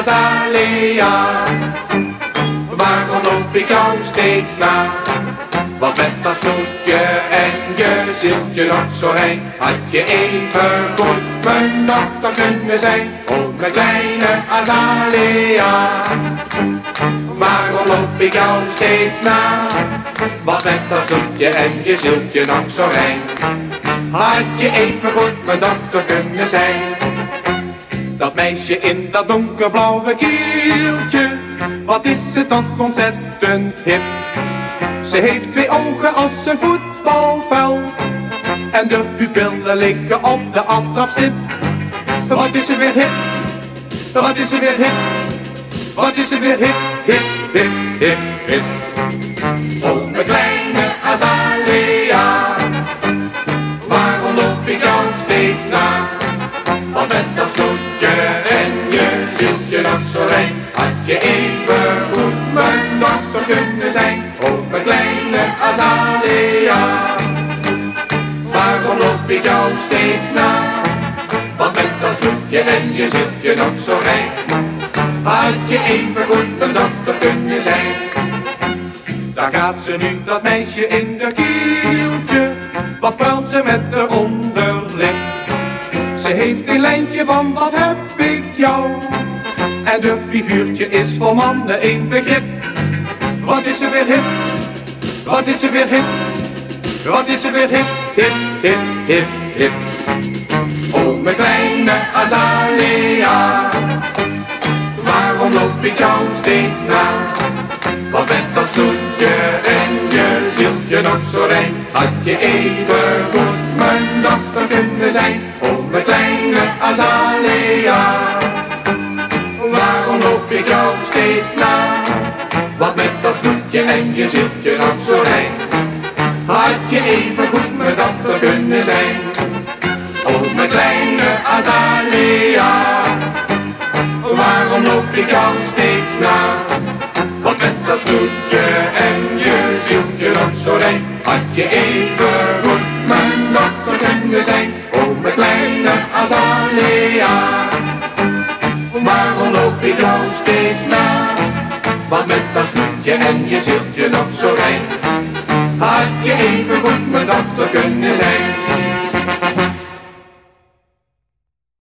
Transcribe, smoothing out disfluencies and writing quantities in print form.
azalea. Waarom loop ik jou steeds na? Want met dat snoetje en je zieltje nog zo rein, had je even goed mijn dochter kunnen zijn. Oh, mijn kleine azalea. Waarom loop ik jou steeds na? Want met dat snoetje en je zieltje nog zo rein, had je even goed mijn dochter kunnen zijn. Dat meisje in dat donkerblauwe kieltje, wat is ze toch ontzettend hip. Ze heeft 2 ogen als een voetbalveld en de pupillen liggen op de aftrapstip. Wat is ze weer hip, wat is ze weer hip, wat is ze weer hip, hip, hip, hip, hip. Oh, mijn kleine azalea, waarom loop ik jou steeds na? Want met dat snoetje en je zieltje nog zo rein, had je even goed mijn dochter kunnen zijn. Oh, mijn kleine azalea, waarom loop ik jou steeds na? Want met dat snoetje en je zieltje nog zo rein, had je even goed mijn dochter kunnen zijn. Daar gaat ze nu, dat meisje in de kieltje, wat pruilt ze met de onderlip. Ze heeft een lijntje van wat heb ik jou, en de figuurtje is voor mannen één begrip. Wat is ze weer hip, wat is ze weer hip, wat is ze weer hip, hip, hip, hip, hip. Oh, mijn kleine azalea, waarom loop ik jou steeds na? Want met dat snoetje en je zieltje nog zo rein, had je even goed mijn dochter kunnen zijn. Oh, mijn kleine azalea, waarom loop ik jou steeds na? Want met dat snoetje en je zieltje nog zo rein, had je even goed mijn dochter kunnen zijn. Oh, mijn kleine azalea, waarom loop ik jou steeds na? Want met dat snoetje en je zieltje nog zo rein, had je even goed mijn dochter kunnen zijn. Oh, mijn kleine azalea, waarom loop ik jou steeds na? Want met dat snoetje en je zieltje nog zo rein, had je even goed mijn dochter kunnen zijn.